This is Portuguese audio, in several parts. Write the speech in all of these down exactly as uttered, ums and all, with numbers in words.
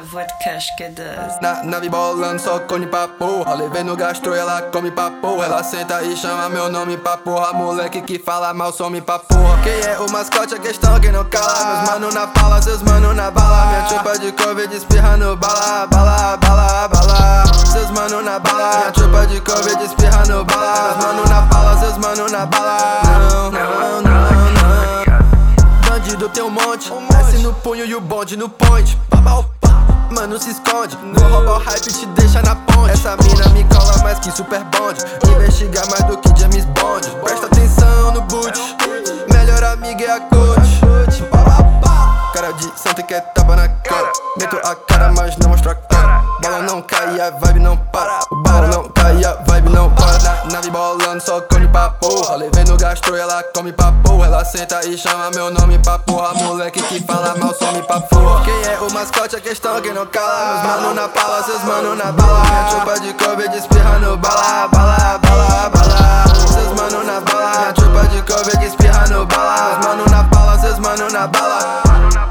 voix de cash que does. Na nave bolando, só cone pra porra. Levei no gastro, ela come pra porra. Ela senta e chama meu nome pra porra. Moleque que fala mal, some pra porra. Quem é o mascote, a questão quem não cala. Meus mano na pala, seus mano na bala. Minha chupa de Covid espirra no bala, bala, bala, bala. Seus mano na bala, minha chupa de Covid espirra no bala. Meus mano na pala, seus mano na bala. Não, não, não, não. Bandido tem um monte, desce no punho e o bonde no point. Mano, se esconde, vou roubar o hype e te deixa na ponte. Essa mina me cola mais que super bonde. Investigar mais do que James Bond. Presta atenção no boot, melhor amiga é a coach. Cara de santo quer tapa na cara. Meto a cara, mas não mostro a cara. Bola não cai e a vibe não para. O bala não cai e a vibe não para. Na nave bolando, só cone pra porra. Levei no gastro, ela come pra porra. Ela senta e chama meu nome pra porra. Moleque que fala mal, some pra porra. Quem é o mascote, a questão quem não cala. Meus mano na pala, seus mano na bala. Minha chupa de Covid espirra no bala, bala, bala, bala. Seus mano na bala, minha chupa de Covid espirra no bala. Meus mano na bala, seus mano na bala.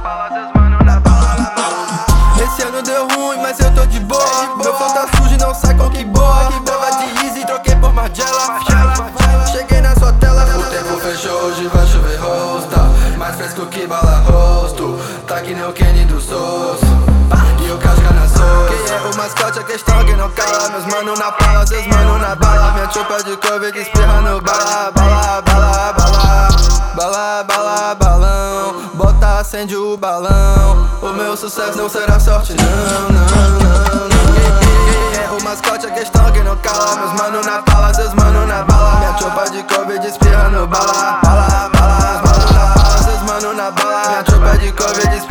Esse ano deu ruim, mas eu tô de boa. Meu flow tá sujo e não sai com que boa. Que boa de easy, troquei por Margiela. Cheguei na sua tela. O tempo fechou, hoje vai chover rosta. Mais fresco que bala rosto. Tá que nem o Kenny do Sosso. E o casca na soça. Quem é o mascote, a questão quem não cala. Meus mano na pala, seus mano na bala. Minha chupa de Covid espirra no bala, bala, bala, bala. Bala, bala, balão. Bota, acende o balão. O meu sucesso não será sorte, não, não, não, não. Quem é o mascote, a questão quem não cala. Meus mano na pala, seus mano na bala. Minha chupa de Covid espirra no bala, bala, bala. Meus mano na pala, seus mano na bala. Minha chupa de Covid espirra